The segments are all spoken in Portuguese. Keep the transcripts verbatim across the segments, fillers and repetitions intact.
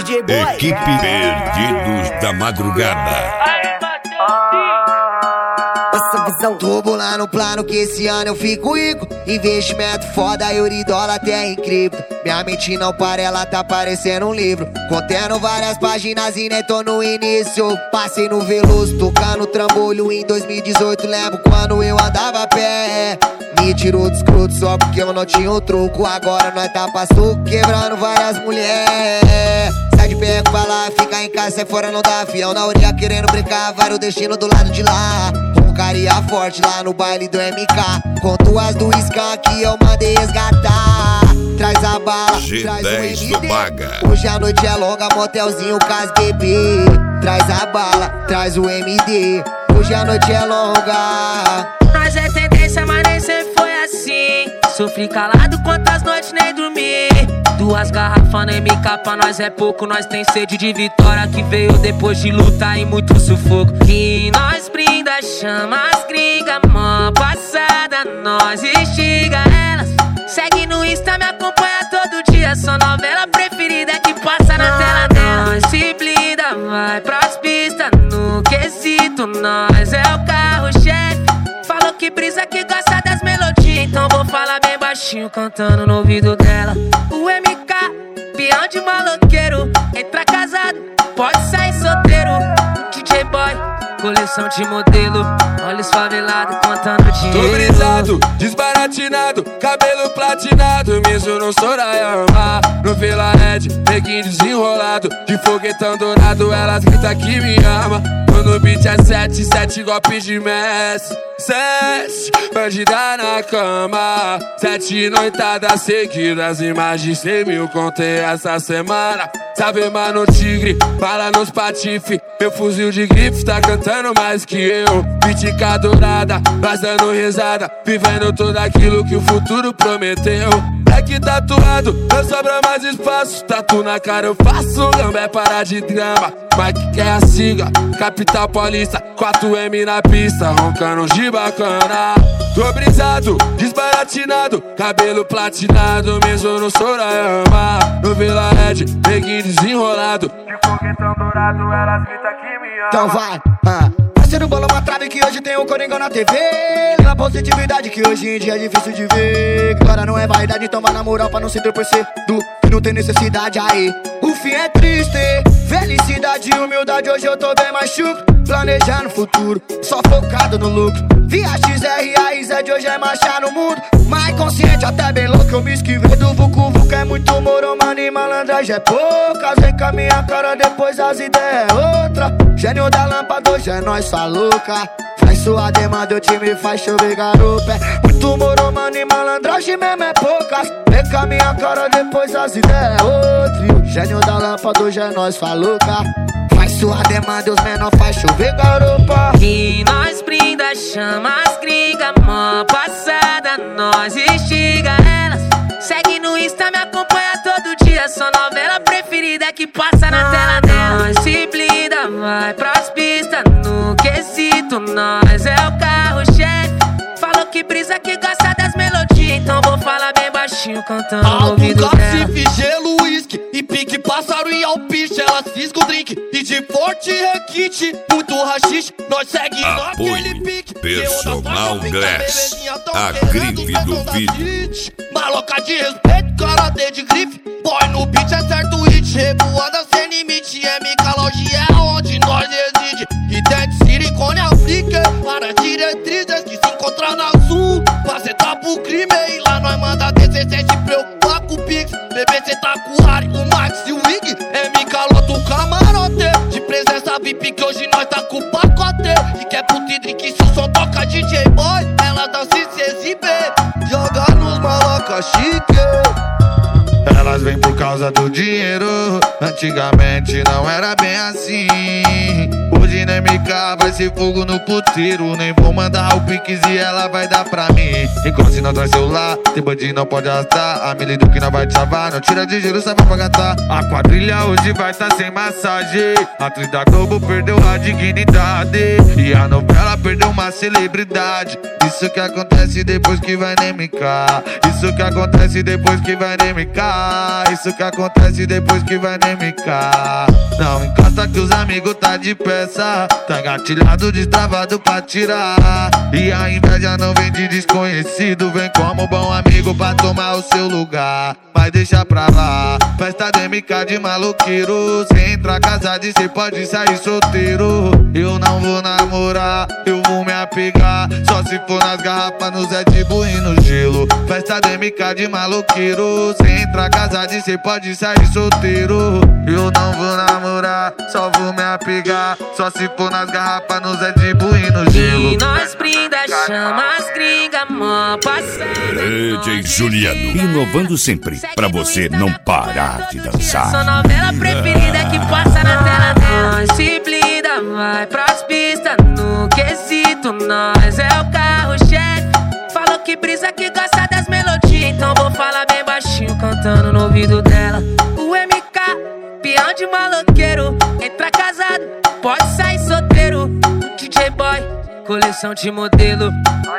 J Boy. Equipe Perdidos da Madrugada. Essa visão. Tô bolando plano que esse ano eu fico rico. Investimento foda, Euridola até em cripto. Minha mente não para, ela tá parecendo um livro, contendo várias páginas e nem tô no início. Passei no Veloso, tocando trambolho em dois mil e dezoito. Lembro quando eu andava a pé. Me tirou do escroto só porque eu não tinha o troco. Agora nós tá passou quebrando várias mulheres. Sai de perto pra lá, fica em casa, sai fora não dá. Fiel na orelha querendo brincar, vai o destino do lado de lá. Roncaria forte lá no baile do M K. Com duas do Skank eu mandei resgatar. Traz a bala, G traz o dez M do D. Baga. Hoje a noite é longa, motelzinho com as bebê. Traz a bala, traz o M D. Hoje a noite é longa. Nós é tendência, mas nem sempre foi assim. Sofri calado quantas noites nem dormi. Duas garrafas no M K pra nós é pouco. Nós tem sede de vitória que veio depois de luta e muito sufoco. E nós brinda, chama as gringas. Mó passada, nós instiga elas. Segue no Insta, me acompanha todo dia. Sua novela preferida que passa na tela dela. Nós se blinda, vai pras pistas. No quesito, nós é o carro-chefe. Falou que brisa que gosta das melodias, então vou falar bem baixinho, cantando no ouvido dela. O M K, peão de maloqueiro. Entra casado, pode sair solteiro. D J Boy, coleção de modelo. Olha os favelados contando dinheiro. Tô brisado, desbaratinado, cabelo platinado. Mesmo no Sorayama, no Vila Red, neguinho desenrolado. De foguetão dourado, elas gritam que me ama. No beat é sete, sete golpes de mestre. Sete, bandida na cama. Sete noitadas seguidas e mais de cem mil contei essa semana. Sabe, mano, tigre, bala nos patife. Meu fuzil de grife tá cantando mais que eu. Pitica dourada, nós dando risada, vivendo tudo aquilo que o futuro prometeu. Black tatuado, não sobra mais espaço. Tatu na cara eu faço, gambé para de drama. Mike quer a siga, capital paulista, quatro M na pista, roncando de bacana. Tô brisado, desbaratinado, cabelo platinado, mesmo no Sorayama. No Vila Red, neguinho desenrolado. De foguetão dourado, elas gritam que me ama. Então vai, ah. Parceiro bola uma trave que hoje tem um Coringão na T V. Na positividade que hoje em dia é difícil de ver. Agora não é vaidade, então vai na moral pra não se ter por ser do que não tem necessidade aí. O fim é triste, felicidade e humildade. Hoje eu tô bem mais chucro, planejando o futuro, só focado no lucro. Via X R A Z de hoje é marchar no mundo. Mais consciente, até bem louco, eu me esquivei do vucu vucu. É muito moro, mano, e malandragem é poucas. Vem com a minha cara, depois as ideias é outra. Gênio da lâmpada, hoje é nós sua louca. Faz sua demanda, o time faz chover garupa. É muito moro, mano, e malandragem mesmo é poucas. Vem com a minha cara, depois as ideias é outra. Gênio da lâmpada, hoje é nós sua louca. Faz sua demanda, os menor faz chover garupa. E nós brinda, chama as gringas. Mó passada, nós instiga elas. Segue no Insta, me acompanha todo dia. Sua novela preferida que passa na tela dela. Nós se blinda, vai pras pistas. No quesito, nós é o carro-chefe. Falou que brisa que gosta das melodias, então vou falar bem baixinho, cantando no ouvido dela. Cacife, gelo, uísque e pique, pássaro e alpiche. Elas fisgam o drink e de forte requinte. Muito rachixe, nós segue naquele pique. Personal Glass, a grife do vídeo. Maloca de respeito, karatê de grife. Boy no beat é certo hit. Revoada sem limite. M K Loja é onde nós reside. E tem silicone África para diretrizes que se encontram na sul. Você tá pro crime e lá nós manda descer sem se preocupar com o Pix. Bebê cê tá com o Harry, o Max e o Wig. M K lota o camarote de presença V I P que hoje nós tá com o pacote. E quer puta e drink se o som toca D J Boy. Ela dança e se exibe, joga nos maloca chique. Elas vêm por causa do dinheiro. Antigamente não era bem assim. Hoje na M K vai ser fogo no puteiro. Nem vou mandar o Pix e ela vai dar pra mim. Enquanto se não traz celular, tem bandinho não pode arrastar. A milha do que não vai te salvar, não tira de giro, sabe pra gastar. A quadrilha hoje vai tá sem massagem. A atriz da Globo perdeu a dignidade e a novela perdeu uma celebridade. Isso que acontece depois que vai nem me cá. Isso que acontece depois que vai nem me cá. Isso que acontece depois que vai nem me cá. Não encosta que os amigos tá de peça. Tá engatilhado, destravado pra tirar. E a inveja não vem de desconhecido. Vem como bom amigo pra tomar o seu lugar. Mas deixa pra lá, festa D M K de maloqueiro. Cê entra casado e cê pode sair solteiro. Eu não vou namorar, eu vou me apegar. Só se for nas garrafas, no Zé de Bull e no gelo. Festa D M K de maloqueiro. Cê entra casado e cê pode sair solteiro. Eu não vou namorar, só vou me apegar. Só se for nas garrafas, no Zé de Bull e no gelo. E nós brinda, chama as gringa, mó passada. D J Juliano, inovando sempre, pra você não parar de dançar. Sua novela preferida que passa na tela dela. Nós se blinda, vai pras pistas. No quesito, nós é o carro-chefe. Falou que brisa que gosta das melodias. Então vou falar bem baixinho, cantando no ouvido dela. O M K, peão de maloqueiro. Entra casado, pode sair solteiro. D J Boy, coleção de modelo.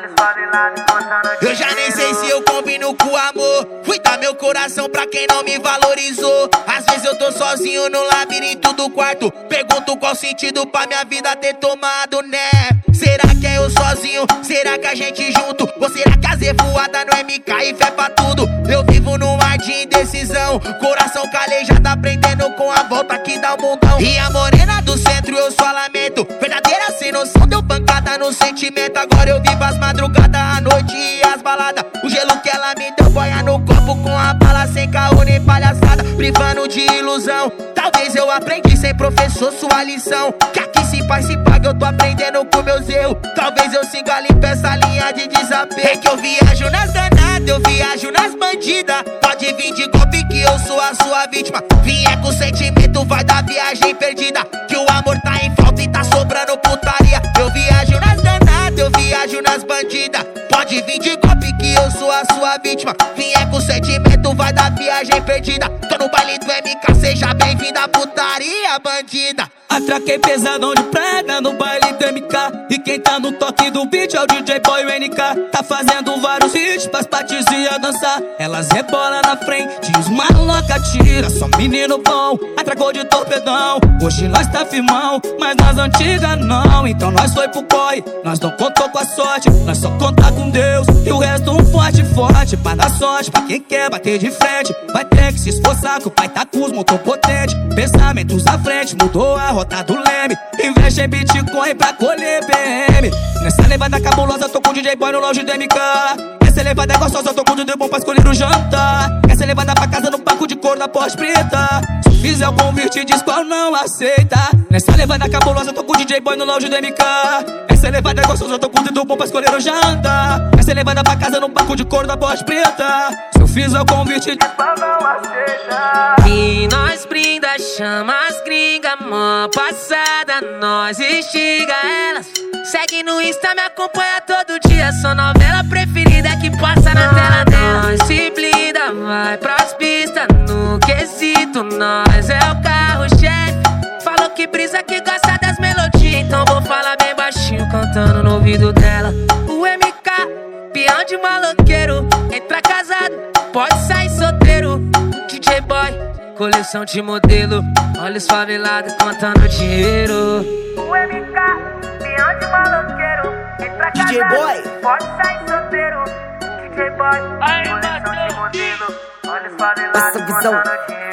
Eu já nem sei se eu combino com amor. Fui dar meu coração pra quem não me valorizou. Às vezes eu tô sozinho no labirinto do quarto. Pergunto qual sentido pra minha vida ter tomado, né? Será que é eu sozinho? Será que a gente junto? Ou será que a Z voada no M K e fé pra tudo? Eu vivo num mar de indecisão. Coração calejado aprendendo com a volta que dá o mundão. E a morena do centro eu só lamento. Verdadeira sem noção, deu pancada no sentimento. Agora eu vivo as madrugadas, a noite e as baladas. O gelo que ela me deu boia no copo com a bala. Sem caô nem palhaçada, privando de ilusão. Talvez eu aprendi sem professor sua lição. Que aqui se faz, se paga, eu tô aprendendo com meus erros. Talvez eu siga limpo essa linha de desapego. É que eu viajo nas danadas, eu viajo nas bandidas. Pode vir de golpe que eu sou a sua vítima. Vier com sentimento, vai dar viagem perdida. Que o amor tá em falta e tá sobrando putaria. Eu viajo nas danadas, eu viajo nas bandidas. Pode vir de golpe que eu sou a sua vítima. Vier com sentimento, vai dar viagem perdida. Tô no baile do M K, seja bem-vinda, putaria bandida. Atraquei pesadão de prega no baile do M K. E quem tá no toque do beat é o D J Boy, o N K. Tá fazendo vários hits pras patizinhas dançar. Elas rebolam na frente, os maloca tira. Só menino bom, atracou de torpedão. Hoje nós tá firmão, mas nas antigas não. Então nós foi pro corre, nós não contou com a sorte. Nós só contar com Deus e o resto um forte, forte. Pra dar sorte, pra quem quer bater de frente. Vai ter que se esforçar que o pai tá com os motor potente. Pensamentos à frente, mudou a rota do leme. Investe em Bitcoin pra colher B M. Nessa levada cabulosa, tô com o D J Boy no lounge do M K. Essa levada é gostosa, tô com o D J bom pra escolher o jantar. Essa levada pra casa no banco de couro da Porsche preta. Se fizer o convite, diz qual não aceita. Nessa levada cabulosa, tô com o D J Boy no lounge do M K. Essa levada é gostosa, tô com o D J bom pra escolher o jantar. Essa levada pra casa no banco de couro da Porsche preta. Se eu fizer o convite, diz qual não aceita. E nós brinda, chama as gringa, mó passada, nós instiga elas. Segue no Insta, me acompanha todo dia. Sua novela preferida que passa na tela dela. Nós se blinda, vai pras pistas. No quesito, nós é o carro-chefe. Falou que brisa que gosta das melodias. Então vou falar bem baixinho, cantando no ouvido dela. O M K, peão de maloqueiro. Entra casado, pode sair solteiro. D J Boy, coleção de modelo. Olha os favelados contando dinheiro. O M K, peão de maloqueiro. Entra D J Boy, pode sair solteiro. D J Boy, coleção de modelo. Olha os favelados contando dinheiro.